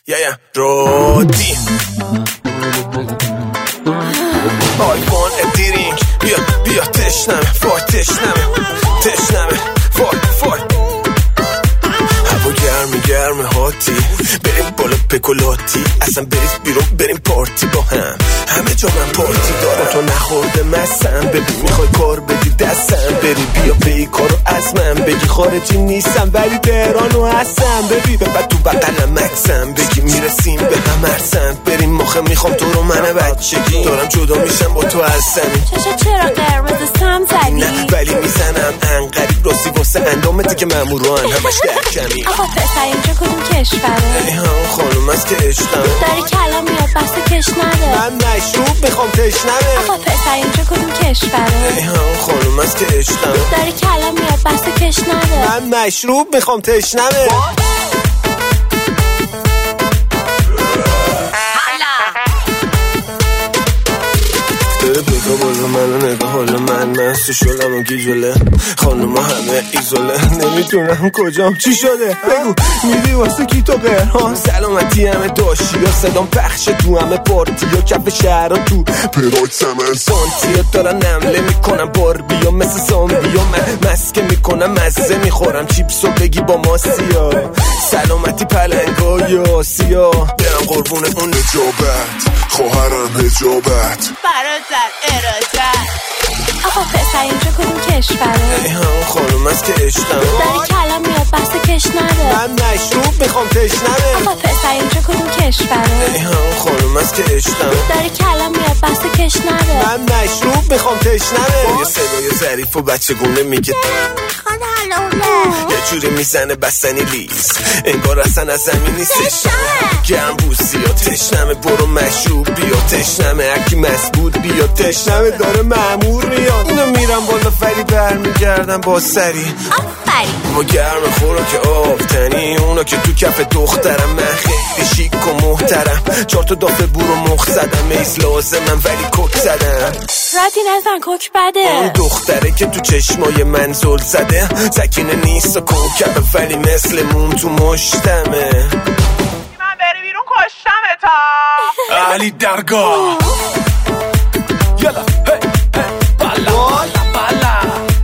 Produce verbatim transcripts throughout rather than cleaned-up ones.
یا یا رودی آیفون ادیرینگ بیا بیا تشنمه فای تشنمه تشنمه فای فای هوا گرمی گرمه هاتی بریم بالا پکولاتی اصلا بریز بیرون بریم پارتی با هم همه جا من پارتی دارم تو نخورده مسم ببین میخوای کار بدی دستم بری بیا پی کارو از من بگی خارجی نیستم ولی تهرانو هستم ببین بعد تو بقلم مکسم بگی میرسیم به هم هرسم بریم مخه میخوام تو رو من بچگی دارم جدا میشم با تو از زمین چشا چرا قرمز سم زدی نه ولی میزنم انقریب راستی واسه اندامتی که ماموران همش در کمی آقا پسر اینجا کدوم کشوره ای هم خانوم از که عشقم داری کلام میاد بس کش نده من مشروب میخوام تشنمه آقا پسر اینجا کدوم کشوره ای هم خانوم از که عشقم داری کلام میاد بس کش نده من مشروب میخوام تشنمه بگا بالا منو نگاه حالا من مست شدم و گیجوله خانوما همه ایزوله نمیدونم کجام چی شده بگو میری واسه کی تو قرها سلامتی همه داشتی یا صدام پخش تو همه پارتی یا کف شهر تو پراید سمن سانتی دارن نمله میکنم باربی یا مثل زامبی یا من مسکه میکنم مزه میخورم چیپسو بگی با ماسیا سلامتی پلنگا یا آسیا برم قربون اون نجابت خواهرم هجابت برادر ارادت آقا پسر اینجا کدوم کشوره ای هم خانوم از که عشقم داری کلام میاد بس کش نده من مشروب میخوام تشنمه آقا پسر اینجا کدوم کشوره ای هم خانوم از که عشقم داری کلام میاد بس کش نده من مشروب میخوام تشنمه یه صدای ظریف و بچه گونه میگه خان حلوله یه جوری میزنه بستنی لیز انگار اصلا از زمین نیستش گرم بوسی یا تشنمه برو مشروب بیا تشنمه هرکی مسبود بیا تشنمه داره مامور میاد اینو میرم بالا فری برمیگردم با سری آفرین ما گرم خوراک آفتنی اونا که تو کف دخترم من خیلی شیک و محترم چهار تا دافه بور و مخ زدم میز لازمم ولی کک زدم راتی نزن کوک بده اون دختره که تو چشمای من زل زده سکینه نیست و کوکبه ولی مثل موم تو مشتمه من بری بیرون کشتمه تا علی درگاه یلا هی هی بالا بالا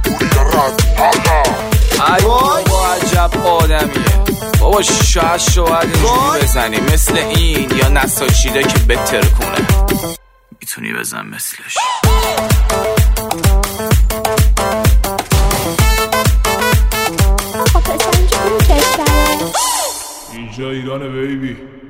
ای بابا عجب آدمیه بابا شاید شاید اینجوری بزنی مثل این یا نساجیده که بتر کنه میتونی بزن مثلش آقا پسر اینجا کدوم کشوره اینجا ایرانه بیبی